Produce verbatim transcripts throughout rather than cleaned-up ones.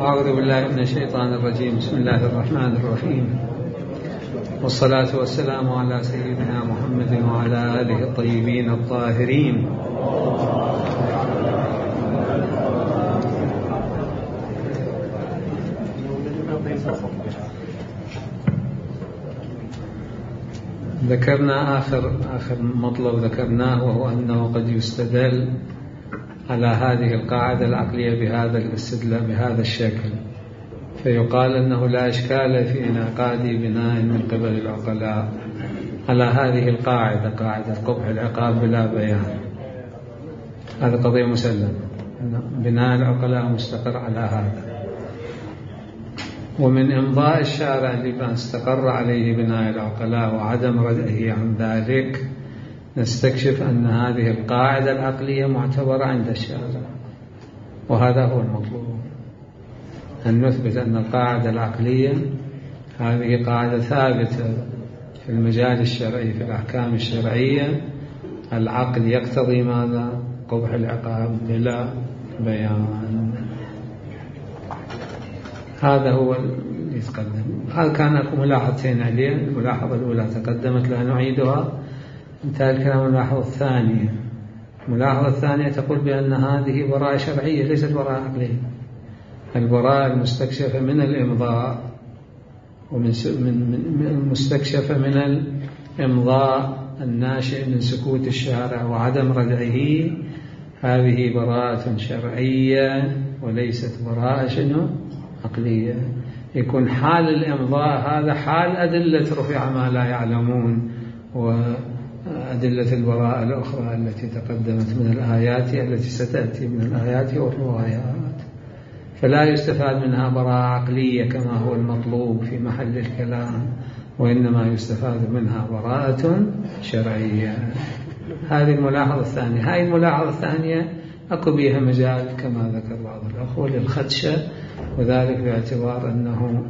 أعوذ بالله من الشيطان الرجيم. بسم الله الرحمن الرحيم، والصلاة والسلام على سيدنا محمد وعلى آله الطيبين الطاهرين. ذكرنا آخر آخر مطلب ذكرناه، وهو أنه قد يستدل على هذه القاعدة العقلية بهذا الاستدلال بهذا الشكل، فيقال أنه لا إشكال في انعقاد بناء من قبل العقلاء على هذه القاعدة، قاعدة قبح العقاب بلا بيان. هذا قضية مسلمة، بناء العقلاء مستقر على هذا. ومن إمضاء الشارع لما استقر عليه بناء العقلاء وعدم ردعه عن ذلك، نستكشف أن هذه القاعدة العقلية معتبرة عند الشارع، وهذا هو المطلوب، أن نثبت أن القاعدة العقلية هذه قاعدة ثابتة في المجال الشرعي، في الأحكام الشرعية. العقل يقتضي ماذا؟ قبح العقاب بلا بيان. هذا هو اللي يتقدم. هذا كان لكم ملاحظتين عليه. الملاحظة الأولى تقدمت، لا نعيدها. انتهى الكلام. الملاحظة الثانية الملاحظة الثانية تقول بأن هذه براءة شرعية ليست براءة عقلية. البراءة المستكشفة من الإمضاء ومن من المستكشفة من الإمضاء الناشئ من سكوت الشارع وعدم ردعه، هذه براءة شرعية وليست براءة شنو؟ عقلية. يكون حال الإمضاء هذا حال أدلة رفع ما لا يعلمون، وأدلة البراءة الأخرى التي تقدمت من الآيات التي ستأتي من الآيات والروايات، فلا يستفاد منها براءة عقلية كما هو المطلوب في محل الكلام، وإنما يستفاد منها براءة شرعية. هذه الملاحظة الثانية. هذه الملاحظة الثانية أكو بها مجال كما ذكر بعض الأخوة للخدشة، وذلك باعتبار أنه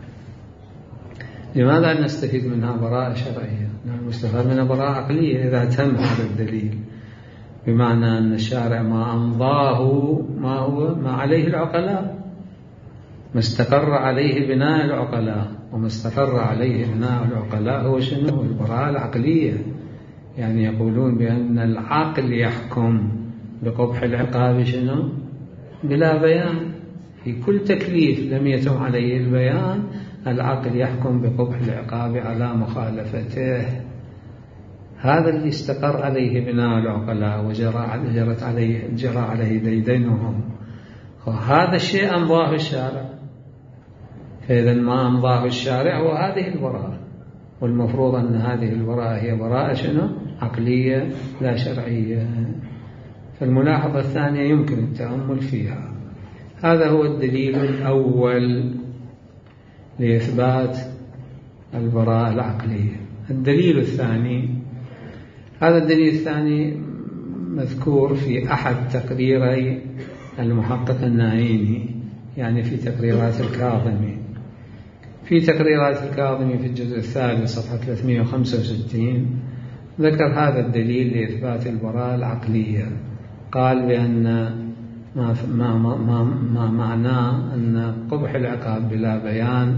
لماذا نستفيد منها براءة شرعية؟ نحن نستفاد منها براءة عقلية إذا تم هذا الدليل، بمعنى أن الشارع ما أمضاه ما هو ما عليه العقلاء، ما استقر عليه بناء العقلاء. وما استقر عليه بناء العقلاء هو شنو؟ البراءة العقلية. يعني يقولون بأن العقل يحكم بقبح العقاب شنو؟ بلا بيان. في كل تكليف لم يتم عليه البيان، العقل يحكم بقبح العقاب على مخالفته. هذا اللي استقر عليه بناء العقلاء وجرت عليه جرى عليه ديدنهم، وهذا الشيء أمضاه الشارع. فإذا ما أمضاه الشارع هو هذه البراءة، والمفروض أن هذه البراءة هي براءة شنو؟ عقلية لا شرعية. فالملاحظة الثانية يمكن التأمل فيها. هذا هو الدليل الأول لإثبات البراءة العقلية. الدليل الثاني، هذا الدليل الثاني مذكور في أحد تقريري المحقق النعيمي، يعني في تقريرات الكاظمي. في تقريرات الكاظمي في الجزء الثالث صفحة ثلاثمئة وخمسة وستين ذكر هذا الدليل لإثبات البراءة العقلية. قال بأن ما, ما, ما, ما معناه أن قبح العقاب بلا بيان،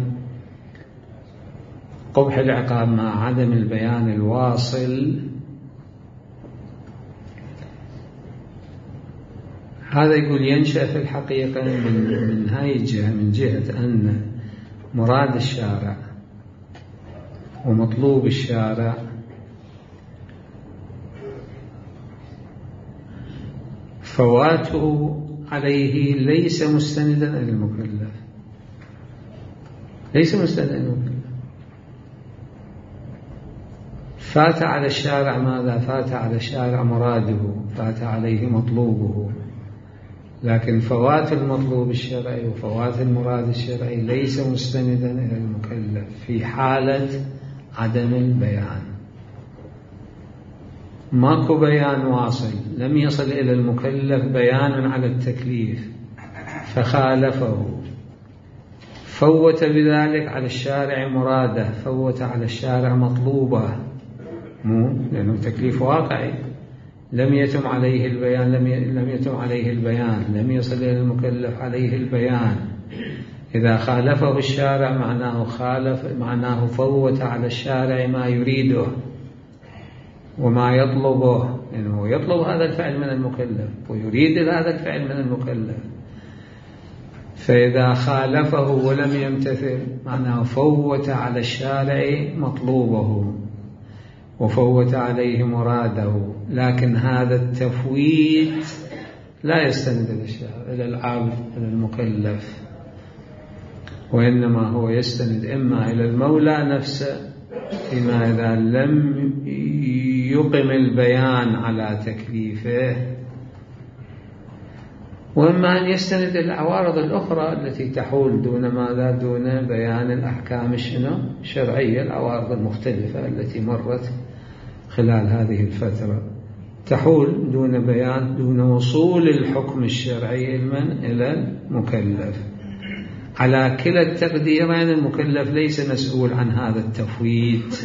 قبح العقاب مع عدم البيان الواصل، هذا يقول ينشأ في الحقيقة من, من هاي الجهة، من جهة أن مراد الشارع ومطلوب الشارع فواته عليه ليس مستندا إلى المكلف، ليس مستندا إلى المكلف. فات على الشارع ماذا؟ فات على الشارع مراده، فات عليه مطلوبه، لكن فوات المطلوب الشرعي وفوات المراد الشرعي ليس مستندا إلى المكلف في حالة عدم البيان. ماكو بيان واصل، لم يصل إلى المكلف بيان على التكليف فخالفه، فوت بذلك على الشارع مراده، فوت على الشارع مطلوبه، مو لأنه تكليف واقعي لم يتم عليه البيان، لم لم يتم عليه البيان، لم يصل إلى المكلف عليه البيان، إذا خالفه الشارع معناه خالف معناه فوت على الشارع ما يريده وما يطلبه، إنه يطلب هذا الفعل من المكلف ويريد هذا الفعل من المكلف، فإذا خالفه ولم يمتثل معناه فوت على الشارع مطلوبه وفوت عليه مراده. لكن هذا التفويت لا يستند إلى الشارع إلى العبد إلى المكلف، وإنما هو يستند إما إلى المولى نفسه فيما إذا لم يقم البيان على تكليفه، وإما أن يستند إلى العوارض الأخرى التي تحول دون ماذا دون بيان الأحكام الشرعية، العوارض المختلفة التي مرت خلال هذه الفترة تحول دون بيان دون وصول الحكم الشرعي من إلى المكلف. على كلا التقديرين المكلف ليس مسؤول عن هذا التفويت،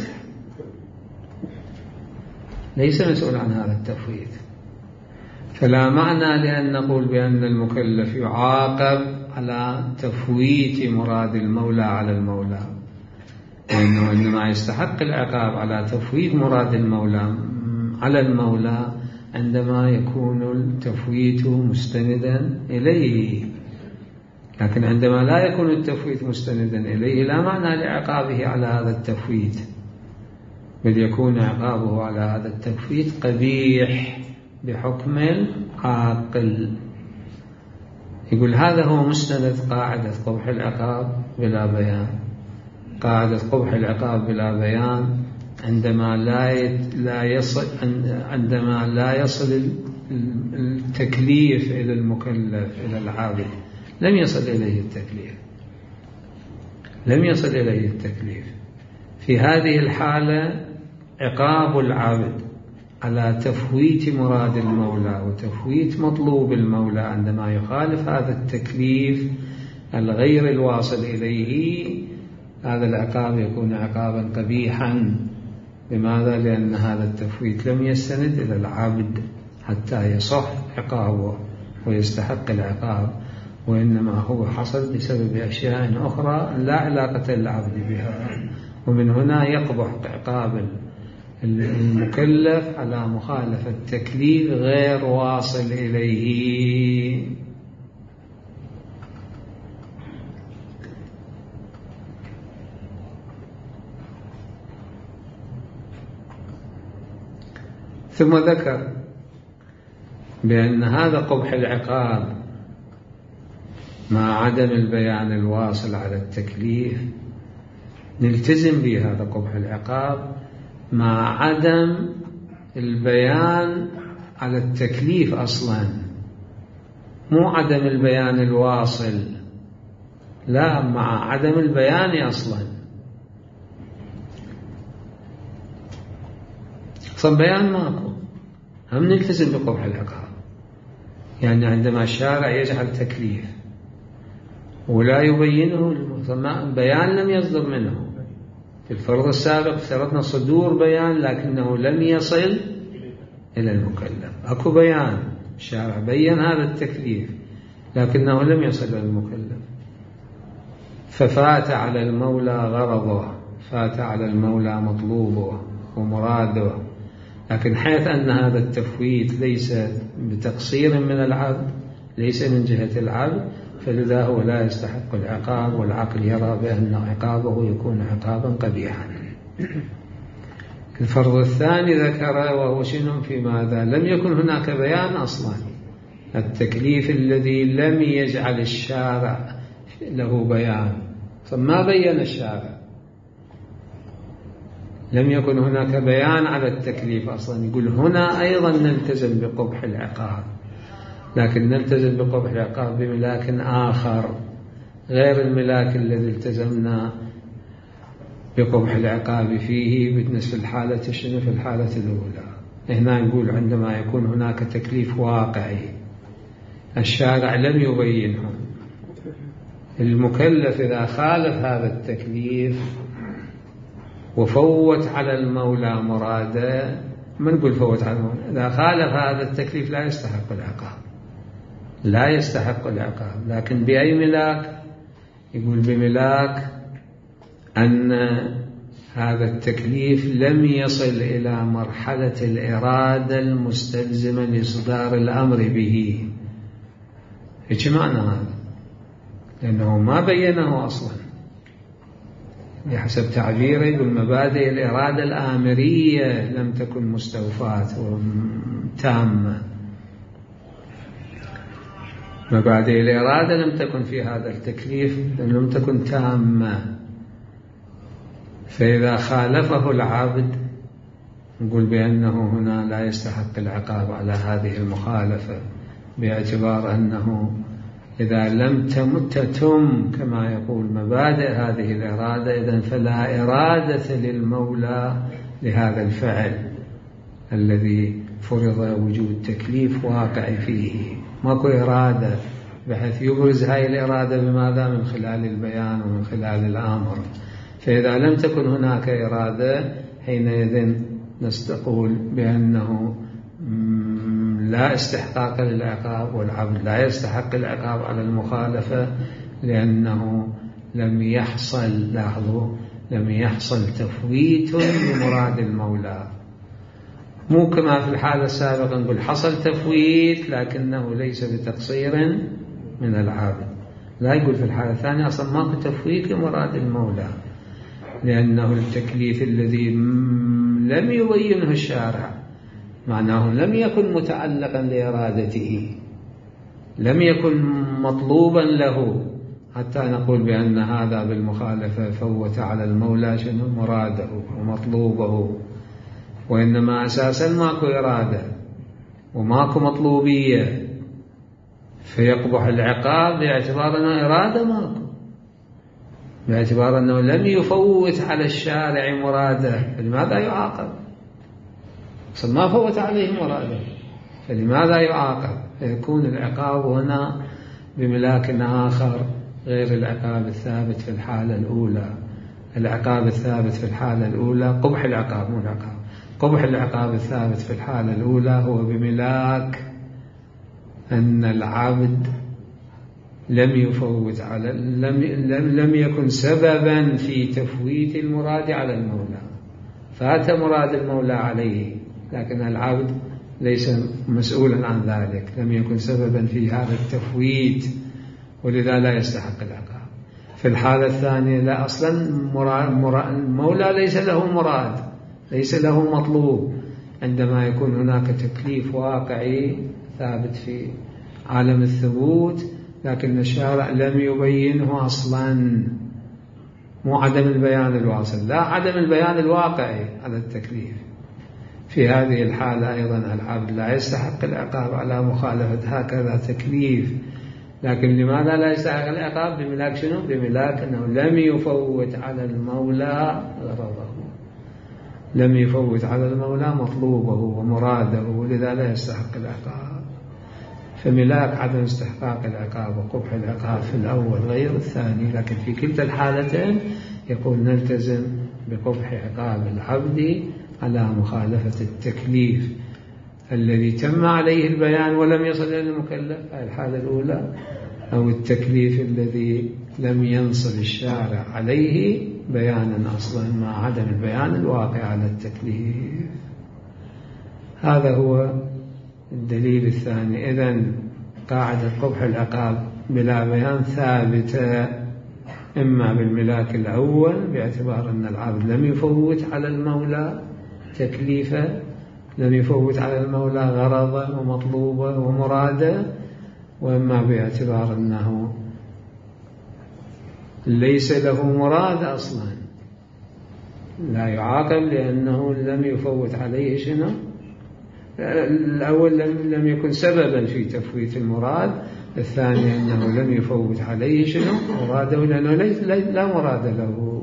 ليس مسؤول عن هذا التفويت، فلا معنى لأن نقول بأن المكلف يعاقب على تفويت مراد المولى على المولى، وإنه إنما يستحق العقاب على تفويت مراد المولى على المولى عندما يكون التفويت مستندا إليه. لكن عندما لا يكون التفويت مستندا إليه لا معنى لعقابه على هذا التفويت، بل يكون عقابه على هذا التفويت قبيح بحكم العاقل. يقول هذا هو مستند قاعدة قبح العقاب بلا بيان. قاعدة قبح العقاب بلا بيان عندما لا لا يصل عندما لا يصل التكليف إلى المكلف إلى العابد، لم يصل إليه التكليف لم يصل إليه التكليف في هذه الحالة عقاب العبد على تفويت مراد المولى وتفويت مطلوب المولى عندما يخالف هذا التكليف الغير الواصل إليه، هذا العقاب يكون عقابا قبيحا. لماذا؟ لأن هذا التفويت لم يستند إلى العبد حتى يصح عقابه ويستحق العقاب، وإنما هو حصل بسبب أشياء أخرى لا علاقة للعبد بها. ومن هنا يقبح عقاب المكلف على مخالفة تكليف غير واصل إليه. ثم ذكر بأن هذا قبح العقاب مع عدم البيان الواصل على التكليف نلتزم به، هذا قبح العقاب مع عدم البيان على التكليف أصلا، مو عدم البيان الواصل، لا، مع عدم البيان أصلا. أصلا بيان ماكو، هم نلتزم بقبح العقاب. يعني عندما الشارع يجعل تكليف ولا يبينه بيان لم يصدر منه، في الفرض السابق افترضنا صدور بيان لكنه لم يصل إلى المكلف. أكو بيان، الشارع بيّن هذا التكليف لكنه لم يصل إلى المكلف، ففات على المولى غرضه، فات على المولى مطلوبه ومراده. لكن حيث أن هذا التفويت ليس بتقصير من العبد، ليس من جهة العبد، فلذا هو لا يستحق العقاب، والعقل يرى بأن عقابه يكون عقابا قبيحا. الفرض الثاني ذكر وهو شنو؟ في ماذا لم يكن هناك بيان أصلا، التكليف الذي لم يجعل الشارع له بيان، فما بين الشارع، لم يكن هناك بيان على التكليف أصلا. يقول هنا أيضا نلتزم بقبح العقاب، لكن نلتزم بقبح العقاب بملاك آخر غير الملاك الذي التزمنا بقبح العقاب فيه بالنسبة للحالة شنو؟ في الحالة الأولى. هنا يقول عندما يكون هناك تكليف واقعي الشارع لم يبينه، المكلف إذا خالف هذا التكليف وفوت على المولى مراده، ما نقول فوت على المولى، إذا خالف هذا التكليف لا يستحق العقاب، لا يستحق العقاب. لكن بأي ملاك؟ يقول بملاك أن هذا التكليف لم يصل إلى مرحلة الإرادة المستلزمة لإصدار الأمر به. إيش معنى هذا؟ لأنه ما بينه أصلا بحسب تعبيره. يقول مبادئ الإرادة الآمرية لم تكن مستوفاة وتامة. مبادئ الإرادة لم تكن في هذا التكليف، لم تكن تامة. فإذا خالفه العبد نقول بأنه هنا لا يستحق العقاب على هذه المخالفة، باعتبار أنه إذا لم تمت تم كما يقول مبادئ هذه الإرادة، إذن فلا إرادة للمولى لهذا الفعل الذي فرض وجود تكليف واقع فيه. ماكو إرادة بحيث يبرز هاي الإرادة بماذا؟ من خلال البيان ومن خلال الأمر. فإذا لم تكن هناك إرادة حينئذ نستقول بأنه لا استحقاق للعقاب، والعبد لا يستحق العقاب على المخالفة، لأنه لم يحصل، لاحظوا، لم يحصل تفويت لمراد المولى. مو كما في الحالة السابقة نقول حصل تفويت لكنه ليس بتقصير من العابد. لا، يقول في الحالة الثانية أصلا ماكو تفويت لمراد المولى، لأنه التكليف الذي لم يبينه الشارع معناه لم يكن متعلقا لإرادته، لم يكن مطلوبا له حتى نقول بأن هذا بالمخالفة فوت على المولى شنو مراده ومطلوبه، وإنما أساسا ماكو إرادة وماكو مطلوبية، فيقبح العقاب باعتبار أنه إرادة ماكو، باعتبار أنه لم يفوت على الشارع مراده، فلماذا يعاقب؟ أصلا ما فوت عليه مراده، فلماذا يعاقب؟ فيكون العقاب هنا بملاك آخر غير العقاب الثابت في الحالة الأولى. العقاب الثابت في الحالة الأولى قبح العقاب، مو العقاب، قبح العقاب الثابت في الحالة الأولى هو بملاك أن العبد لم يفوت على لم لم لم يكن سببا في تفويت المراد على المولى، فات مراد المولى عليه لكن العبد ليس مسؤولا عن ذلك، لم يكن سببا في هذا التفويت، ولذا لا يستحق العقاب. في الحالة الثانية لا، أصلا المولى ليس له مراد، ليس له مطلوب، عندما يكون هناك تكليف واقعي ثابت في عالم الثبوت لكن الشارع لم يبينه أصلا، مو عدم البيان الواصل، لا عدم البيان الواقعي على التكليف. في هذه الحالة أيضا العبد لا يستحق العقاب على مخالفة هكذا تكليف. لكن لماذا لا يستحق العقاب؟ بملاك شنو؟ بملاك أنه لم يفوت على المولى غرضه، لم يفوت على المولى مطلوبه ومراده، ولذا لا يستحق العقاب. فملاك عدم استحقاق العقاب وقبح العقاب في الأول غير الثاني، لكن في كلتا الحالتين يقول نلتزم بقبح عقاب العبد على مخالفة التكليف الذي تم عليه البيان ولم يصل إلى المكلف، الحالة الأولى، أو التكليف الذي لم ينصل الشارع عليه بيانا أصلا مع عدم البيان الواقع على التكليف. هذا هو الدليل الثاني. إذن قاعدة قبح العقاب بلا بيان ثابتة إما بالملاك الأول باعتبار أن العبد لم يفوت على المولى تكليفه، لم يفوت على المولى غرضه ومطلوبه ومراده، وإما باعتبار أنه ليس له مراد أصلا لا يعاقب لأنه لم يفوت عليه شنو؟ الأول لم يكن سببا في تفويت المراد، الثاني أنه لم يفوت عليه شنو؟ مراده، لأنه لا مراد له.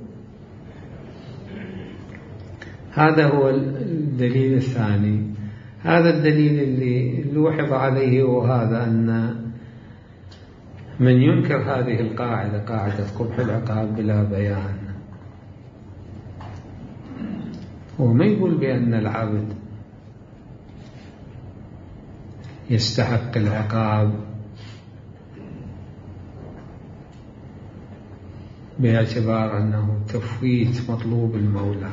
هذا هو الدليل الثاني. هذا الدليل اللي لوحظ عليه وهذا أن من ينكر هذه القاعدة، قاعدة قبح العقاب بلا بيان، هو ما يقول بأن العبد يستحق العقاب باعتبار أنه تفويت مطلوب المولى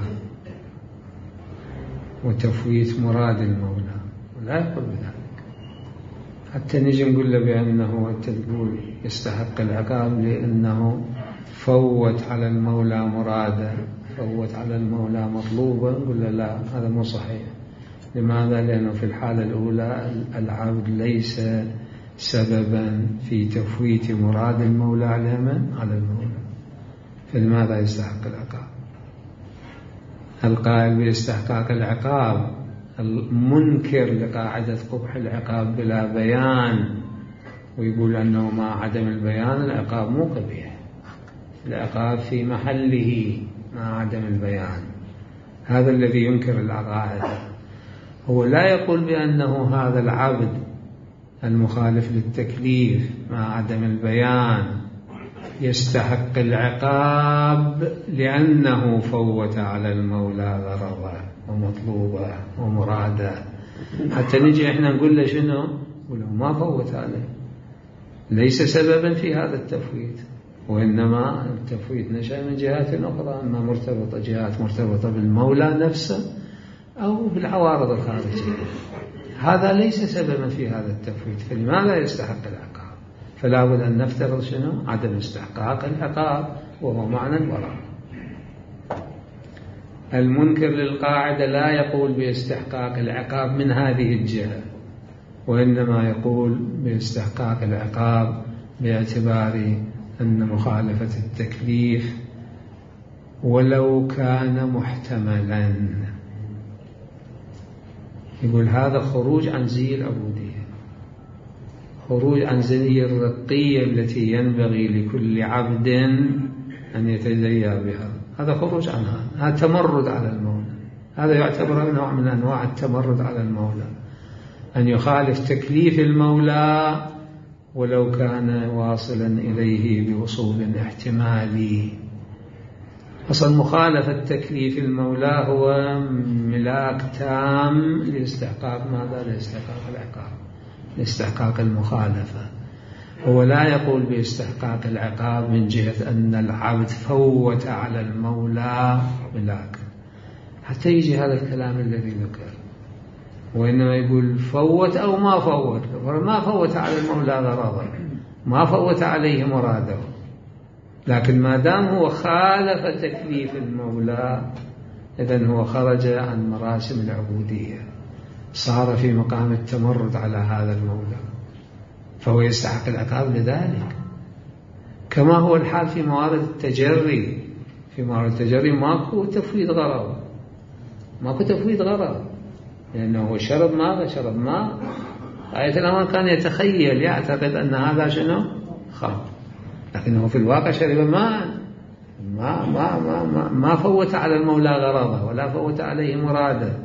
وتفويت مراد المولى، ولا يقول بذلك. حتى نجي نقول له بأنه أنت تقول يستحق العقاب لأنه فوت على المولى مرادا، فوت على المولى مطلوبا، نقول له لا، هذا مو صحيح. لماذا؟ لأنه في الحالة الأولى العبد ليس سببا في تفويت مراد المولى على من؟ على المولى، فلماذا يستحق العقاب؟ القائل باستحقاق العقاب المنكر لقاعدة قبح العقاب بلا بيان، ويقول أنه مع عدم البيان العقاب مو قبيح، العقاب في محله مع عدم البيان. هذا الذي ينكر القاعدة. هو لا يقول بأنه هذا العبد المخالف للتكليف مع عدم البيان يستحق العقاب لأنه فوت على المولى غرضه ومطلوبه ومراده. حتى نجي احنا نقول له شنو؟ نقول له ما فوت عليه، ليس سببا في هذا التفويت، وإنما التفويت نشأ من جهات أخرى، أما مرتبطة جهات مرتبطة بالمولى نفسه أو بالعوارض الخارجية. هذا ليس سببا في هذا التفويت، فلماذا يستحق العقاب؟ فلا بد أن نفترض شنو؟ عدم استحقاق العقاب، وهو معنى البراءة. المنكر للقاعدة لا يقول باستحقاق العقاب من هذه الجهة، وإنما يقول باستحقاق العقاب باعتبار أن مخالفة التكليف ولو كان محتملا، يقول هذا خروج عن زي العبودية، خروج عن زي الرقية التي ينبغي لكل عبد أن يتزيى بها، هذا خروج عنها، هذا تمرد على المولى. هذا يعتبر نوع من أنواع التمرد على المولى، أن يخالف تكليف المولى ولو كان واصلا إليه بوصول احتمالي. أصل مخالفة تكليف المولى هو ملاك تام لاستحقاق ماذا؟ لاستحقاق العقاب، لاستحقاق المخالفة. هو لا يقول باستحقاق العقاب من جهة أن العبد فوت على المولى ملاك، حتى يجي هذا الكلام الذي ذكر، وإنما يقول فوت أو ما فوت، ما فوت على المولى غرضه، ما فوت عليه مراده، لكن ما دام هو خالف تكليف المولى إذن هو خرج عن مراسم العبودية، صار في مقام التمرد على هذا المولى، فهو يستحق العقاب لذلك. كما هو الحال في موارد التجري، في موارد التجري ماكو تفويض غرض، ماكو تفويض غرض، لأنه هو شرب ماذا؟ شرب ماء. آية الأمر كان يتخيل يعتقد أن هذا شنو؟ خمر، لكنه في الواقع شرب ماء، ما, ما, ما, ما, ما فوت على المولى غرضه ولا فوت عليه مراده.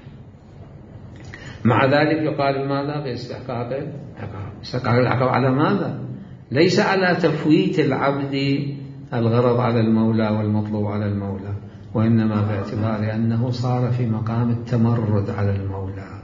مع ذلك يقال ماذا؟ باستحقاق العقاب. استحقاق العقاب على ماذا؟ ليس على تفويت العبد الغرض على المولى والمطلوب على المولى، وإنما باعتبار أنه صار في مقام التمرد على المولى،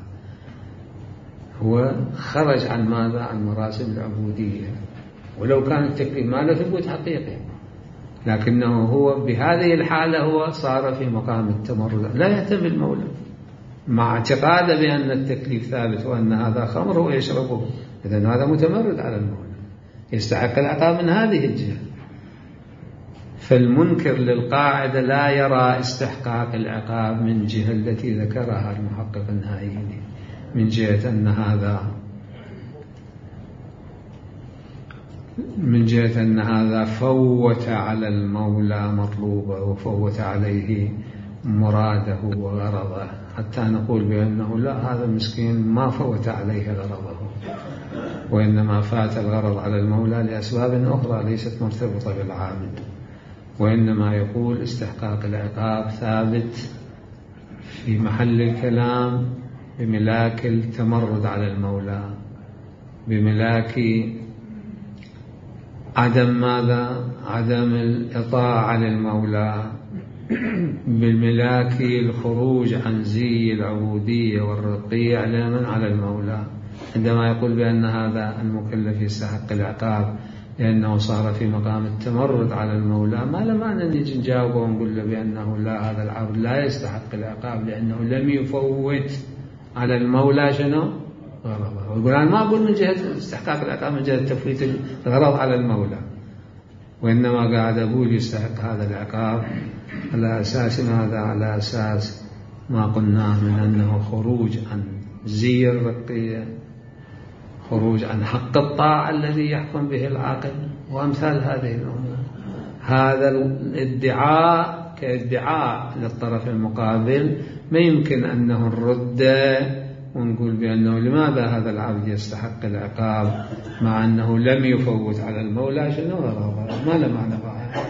هو خرج عن ماذا؟ عن مراسم العبودية. ولو كان التكليف ما له ثبوت حقيقي، لكنه هو بهذه الحالة هو صار في مقام التمرد، لا يهتم المولى، مع اعتقاده بأن التكليف ثابت وأن هذا خمر هو يشربه، إذن هذا متمرد على المولى، يستحق العقاب من هذه الجهة. فالمنكر للقاعدة لا يرى استحقاق العقاب من جهة التي ذكرها المحقق النهائي، من جهة أن هذا من جهة أن هذا فوت على المولى مطلوبه وفوت عليه مراده وغرضه، حتى نقول بأنه لا، هذا المسكين ما فوت عليه غرضه، وإنما فات الغرض على المولى لأسباب أخرى ليست مرتبطة بالعابد، وإنما يقول استحقاق العقاب ثابت في محل الكلام بملاك التمرد على المولى، بملاك عدم ماذا؟ عدم الإطاعة للمولى، بالملاك الخروج عن زي العبودية والرقية على من؟ على المولى. عندما يقول بأن هذا المكلف يستحق العقاب لأنه صار في مقام التمرد على المولى، ما له معنى نجي نجاوبه ونقول له بأنه لا، هذا العبد لا يستحق العقاب لأنه لم يفوت على المولى شنو غضبه. ويقول أنا ما أقول من جهة استحقاق العقاب من جهة تفويت الغضب على المولى، وإنما قاعد أقول يستحق هذا العقاب على أساس ماذا؟ على أساس ما قلناه من أنه خروج عن زي الرقية، خروج عن حق الطاعة الذي يحكم به العاقل وأمثال هذه الأمور. هذا الادعاء كادعاء للطرف المقابل ما يمكن أنه نرد ونقول بأنه لماذا هذا العبد يستحق العقاب مع أنه لم يفوت على المولى شنو غضبه، ما له معنى بعد.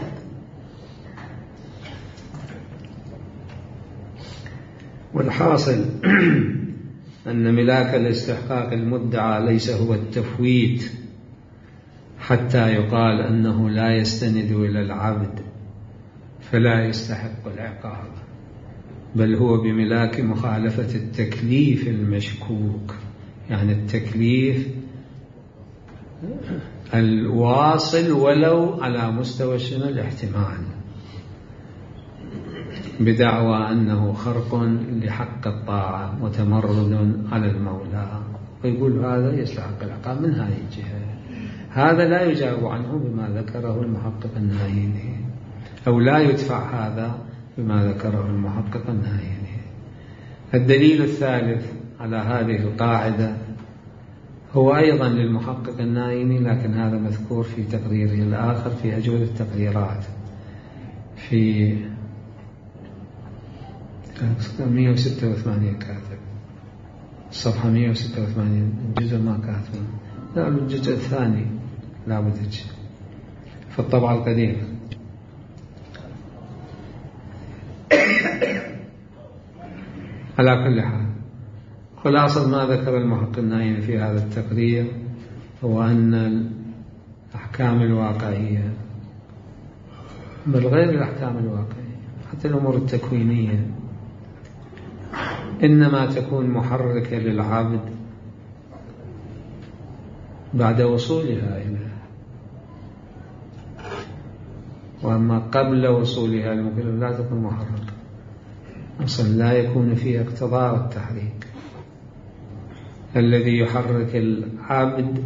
والحاصل أن ملاك الاستحقاق المدعى ليس هو التفويت حتى يقال أنه لا يستند إلى العبد فلا يستحق العقاب، بل هو بملاك مخالفة التكليف المشكوك، يعني التكليف الواصل ولو على مستوى شنو الاحتمال، بدعوى أنه خرق لحق الطاعة وتمرد على المولى، ويقول هذا يستحق العقاب من هذه الجهة. هذا لا يجاوب عنه بما ذكره المحقق النايني، أو لا يدفع هذا بما ذكره المحقق النايني. الدليل الثالث على هذه القاعدة هو أيضا للمحقق النايني، لكن هذا مذكور في تقريره الآخر في أجوبة التقريرات في مئة وستة وثمانين كاتب، الصفحة مئة وستة وثمانين، الجزء ما كاتب، لا الجزء الثاني لا بدج في الطبعة القديمة. على كل حال، خلاصة ما ذكر المحقق النايني في هذا التقرير هو أن الأحكام الواقعية، بل غير الأحكام الواقعية حتى الأمور التكوينية، إنما تكون محركة للعبد بعد وصولها إليه، وأما قبل وصولها المكلف لا تكون محركة، أصلا لا يكون فيها اقتضاء التحريك. الذي يحرك العبد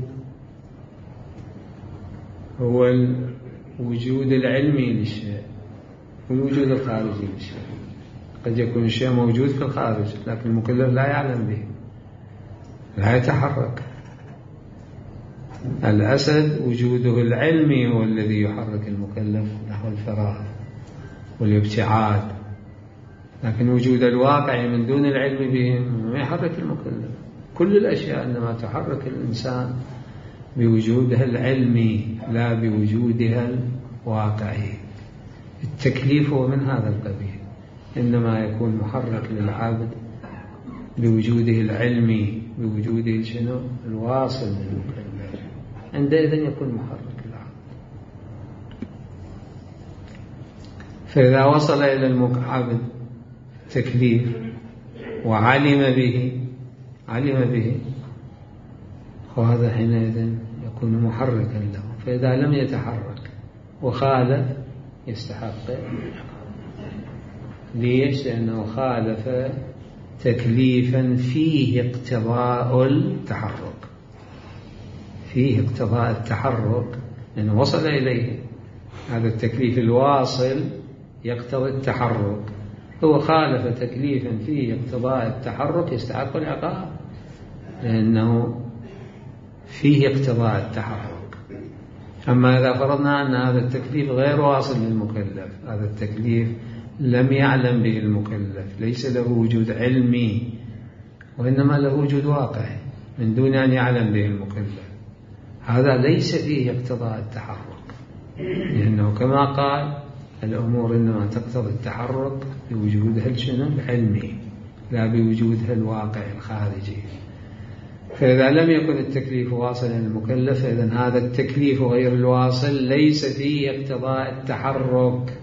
هو الوجود العلمي للشيء والوجود الخارجي للشيء. قد يكون الشيء موجود في الخارج لكن المكلف لا يعلم به، لا يتحرك. الأسد وجوده العلمي هو الذي يحرك المكلف نحو الفراغ والابتعاد، لكن وجود الواقع من دون العلم به ما يحرك المكلف. كل الأشياء إنما تحرك الإنسان بوجودها العلمي لا بوجودها الواقعي. التكليف هو من هذا القبيل، إنما يكون محرك للعبد بوجوده العلمي، بوجوده شنو الواصل للمكلف، عندئذ يكون محرك للعبد. فإذا وصل إلى العبد تكليف وعلم به علم به وهذا حينئذ يكون محركا له. فإذا لم يتحرك وخالف يستحق. ليش؟ لأنه خالف تكليفا فيه اقتضاء التحرك، فيه اقتضاء التحرك لأنه وصل إليه. هذا التكليف الواصل يقتضي التحرك، هو خالف تكليفا فيه اقتضاء التحرك يستحق العقاب لأنه فيه اقتضاء التحرك. أما إذا فرضنا أن هذا التكليف غير واصل للمكلف، هذا التكليف لم يعلم به المكلف، ليس له وجود علمي وإنما له وجود واقعي من دون أن يعلم به المكلف، هذا ليس فيه اقتضاء التحرك، لأنه كما قال الأمور إنما تقتضي التحرك بوجودها العلمي لا بوجودها الواقع الخارجي. فإذا لم يكن التكليف واصلا للمكلف فإذن هذا التكليف غير الواصل ليس فيه اقتضاء التحرك.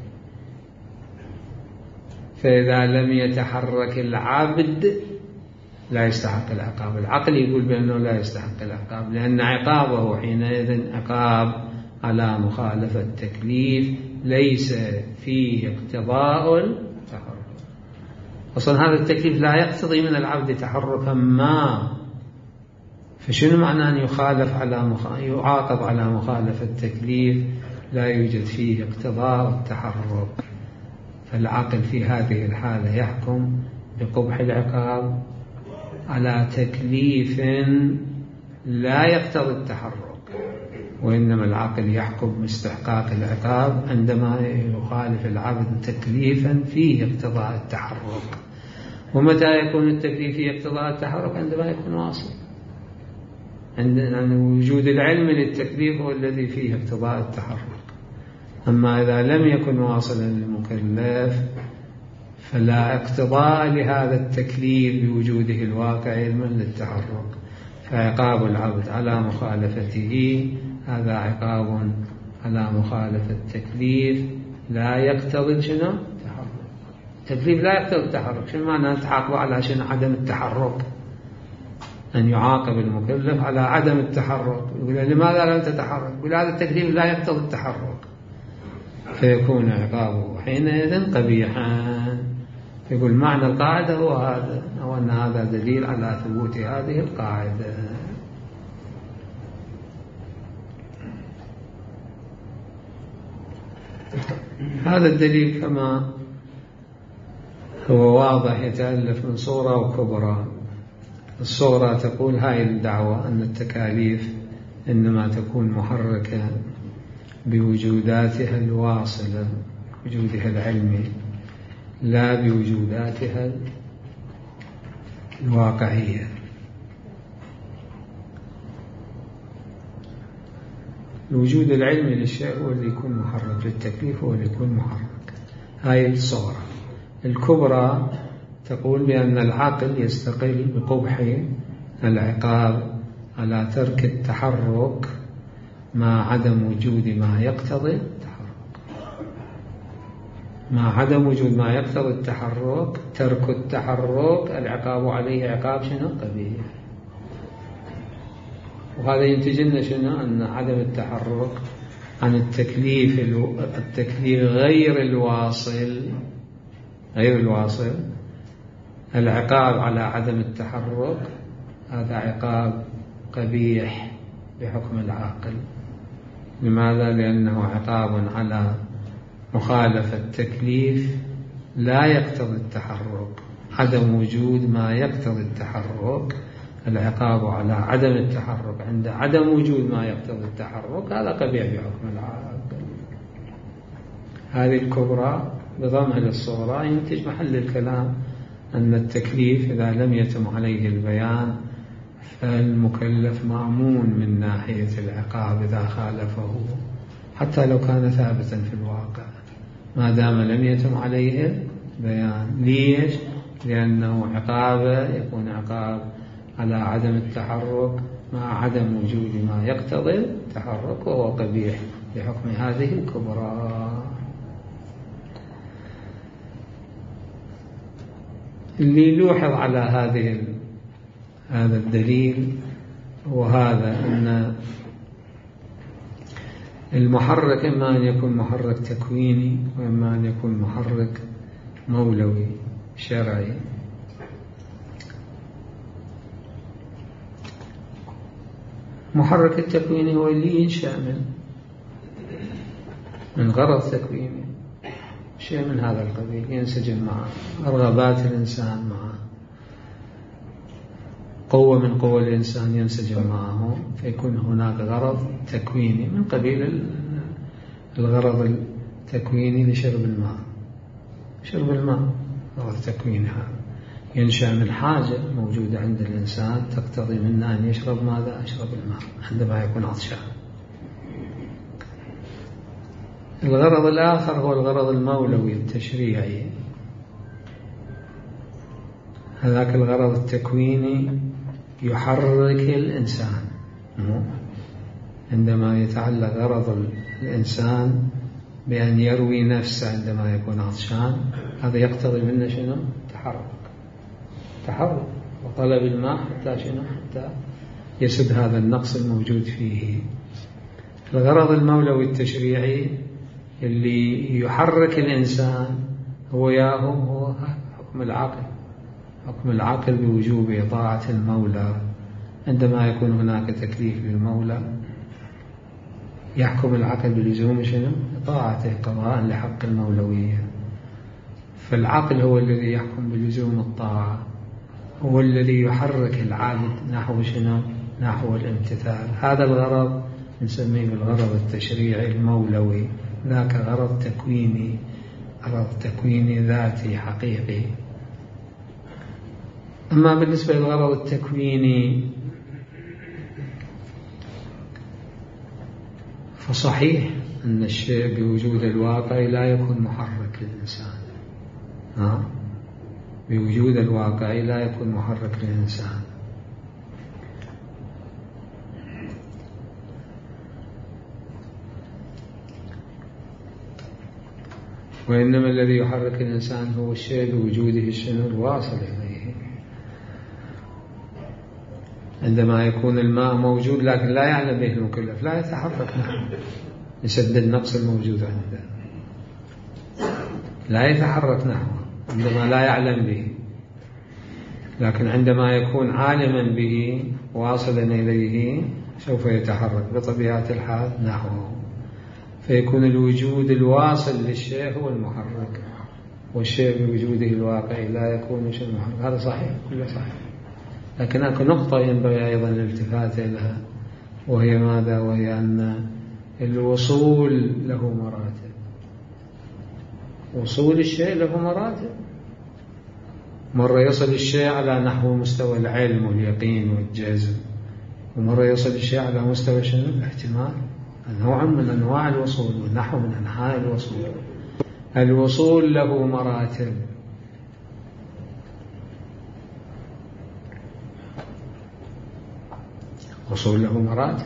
فإذا لم يتحرك العبد لا يستحق العقاب. العقل يقول بأنه لا يستحق العقاب لأن عقابه حينئذ عقاب على مخالفة التكليف ليس فيه اقتضاء التحرك. أصلا هذا التكليف لا يقتضي من العبد تحركا ما، فشنو معنى أن يخالف على مخ... يعاقب على مخالفة التكليف لا يوجد فيه اقتضاء التحرك؟ فالعقل في هذه الحالة يحكم بقبح العقاب على تكليف لا يقتضي التحرك، وإنما العقل يحكم باستحقاق العقاب عندما يخالف العبد تكليفا فيه اقتضاء التحرك. ومتى يكون التكليف فيه اقتضاء التحرك؟ عندما يكون واصل، عند وجود العلم للتكليف هو الذي فيه اقتضاء التحرك. أما إذا لم يكن واصلا للمكلف فلا اقتضاء لهذا التكليف بوجوده الواقع علما للتحرك، فعقاب العبد على مخالفته هذا عقاب على مخالفة التكليف لا يقتضي شنو؟ التحرك. التكليف لا يقتضي التحرك. شنو معنى تعاقب على شنو؟ عدم التحرك. أن يعاقب المكلف على عدم التحرك، يقول لماذا لم تتحرك؟ يقول هذا التكليف لا يقتضي التحرك، فيكون عقابه حينئذ قبيحا. يقول معنى القاعدة هو هذا، أو أن هذا دليل على ثبوت هذه القاعدة. هذا الدليل كما هو واضح يتألف من صورة وكبرى. الصورة تقول هاي الدعوة أن التكاليف إنما تكون محركة بوجوداتها الواصلة، وجودها العلمي، لا بوجوداتها الواقعية. الوجود العلمي للشيء هو اللي يكون محرك، للتكليف هو اللي يكون محرك. هاي الصورة. الكبرى تقول بأن العقل يستقل بقبح العقاب على ترك التحرك مع عدم وجود ما يقتضي التحرك. مع عدم وجود ما يقتضي التحرك، ترك التحرك العقاب عليه عقاب شنو؟ قبيح. وهذا ينتج لنا شنو؟ أن عدم التحرك عن التكليف التكليف غير الواصل غير الواصل العقاب على عدم التحرك هذا عقاب قبيح بحكم العاقل. لماذا؟ لأنه عقاب على مخالفة التكليف لا يقتضي التحرك. عدم وجود ما يقتضي التحرك العقاب على عدم التحرك عند عدم وجود ما يقتضي التحرك هذا قبيح بحكم العاقل. هذه الكبرى بضمها للصغرى ينتج محل الكلام أن التكليف إذا لم يتم عليه البيان فالمكلف مأمون من ناحية العقاب إذا خالفه، حتى لو كان ثابتا في الواقع ما دام لم يتم عليه بيان. ليش؟ لأنه عقاب يكون عقاب على عدم التحرك مع عدم وجود ما يقتضي التحرك، وهو قبيح بحكم هذه الكبرى. اللي يلوحظ على هذه هذا الدليل وهذا أن المحرك إما أن يكون محرك تكويني وإما أن يكون محرك مولوي شرعي. محرك التكويني هو اللي ينشأ من من غرض تكويني، شيء من هذا القبيل ينسجم مع رغبات الإنسان، مع قوة من قوة الإنسان ينسجم معه، فيكون هناك غرض تكويني من قبيل الغرض التكويني لشرب الماء. شرب الماء غرض تكويني، هذا ينشأ من حاجة موجودة عند الإنسان تقتضي منا أن يشرب ماذا؟ أشرب الماء عندما يكون عطشان. الغرض الآخر هو الغرض المولوي التشريعي. هذاك الغرض التكويني يحرك الإنسان، عندما يتعلق غرض الإنسان بأن يروي نفسه عندما يكون عطشان، هذا يقتضي منه شنو؟ تحرك تحرك وطلب الماء حتى شنو؟ حتى يسد هذا النقص الموجود فيه. الغرض المولوي التشريعي اللي يحرك الإنسان هو ياهو هو حكم العقل، حكم العقل بوجوب طاعة المولى. عندما يكون هناك تكليف للمولى يحكم العقل بلزوم شنو؟ طاعته قضاء لحق المولوية. فالعقل هو الذي يحكم بلزوم الطاعة، هو الذي يحرك العبد نحو شنو؟ نحو الامتثال. هذا الغرض نسميه بالغرض التشريعي المولوي، ذاك غرض تكويني، غرض تكويني ذاتي حقيقي. أما بالنسبة للغرض التكويني فصحيح أن الشيء بوجود الواقع لا يكون محرك للإنسان، ها؟ بوجود الواقع لا يكون محرك للإنسان. وإنما الذي يحرك الإنسان هو الشيء بوجوده الشنو؟ الواصل إليه. عندما يكون الماء موجود لكن لا يعلم به المكلف لا يتحرك نحوه لسد النقص الموجود عنده، لا يتحرك نحوه عندما لا يعلم به. لكن عندما يكون عالما به واصلا إليه سوف يتحرك بطبيعة الحال نحوه، فيكون الوجود الواصل للشيء هو المحرك، والشيء بوجوده الواقعي لا يكون شيء محرك. هذا صحيح، كله صحيح. لكن هناك نقطة ينبغي أيضا الالتفات إليها، وهي ماذا؟ وهي أن الوصول له مراتب. وصول الشيء له مراتب، مرة يصل الشيء على نحو مستوى العلم واليقين والجزم، ومرة يصل الشيء على مستوى شنو؟ الاحتمال. نوع من أنواع الوصول ونحو من أنحاء الوصول. الوصول له مراتب، وصول له مراتب،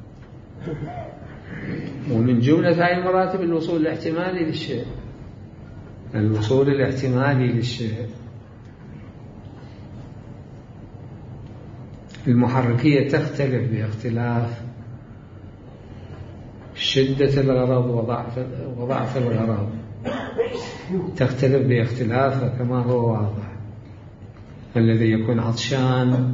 ومن جملة هذه المراتب الوصول الاحتمالي للشيء. الوصول الاحتمالي للشيء المحركية تختلف باختلاف شدة الغرض وضعف وضعف الغرض، تختلف باختلافها كما هو واضح. الذي يكون عطشان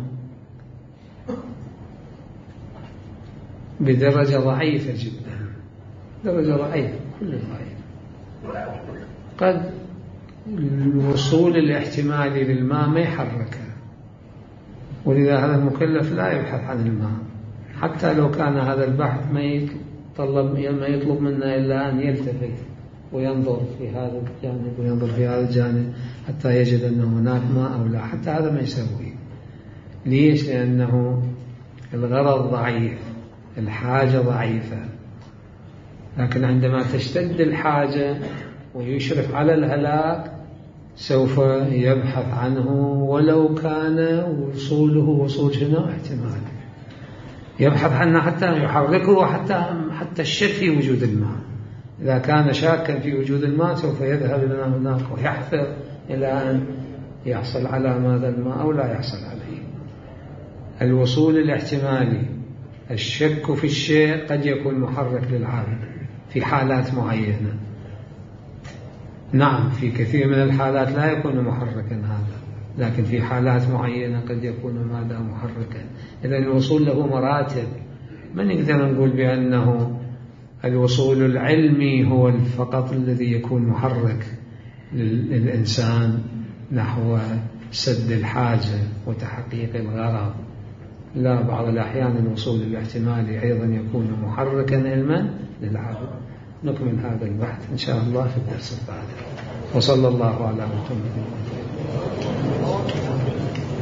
بدرجة ضعيفة جدا، درجة ضعيفة كل ضعيف، قد الوصول الاحتمالي للماء ما يحركه، ولذا هذا المكلف لا يبحث عن الماء، حتى لو كان هذا البحث ما يطلب ما يطلب منا إلا أن يلتفت وينظر في هذا الجانب وينظر في هذا الجانب حتى يجد أن هناك ماء أو لا. حتى هذا ما يسوي. ليش؟ لأنه الغرض ضعيف، الحاجة ضعيفة. لكن عندما تشتد الحاجة ويشرف على الهلاك سوف يبحث عنه، ولو كان وصوله وصول شنو؟ احتمال. يبحث عنه حتى يحركه، وحتى حتى الشك في وجود الماء. إذا كان شاكا في وجود الماء سوف يذهب إلى هناك ويحفر إلى أن يحصل على ماذا؟ الماء، أو لا يحصل عليه. الوصول الاحتمالي، الشك في الشيء قد يكون محرك للعابد في حالات معينة. نعم، في كثير من الحالات لا يكون محركا هذا، لكن في حالات معينة قد يكون ماذا؟ محركا. إذن الوصول له مراتب. ما نقدر نقول بأنه الوصول العلمي هو فقط الذي يكون محرك للإنسان نحو سد الحاجة وتحقيق الغرض. لا، بعض الأحيان الوصول الاحتمالي أيضا يكون محركا علما للعبد. نكمل هذا البحث إن شاء الله في الدرس القادم. وصلى الله على محمد.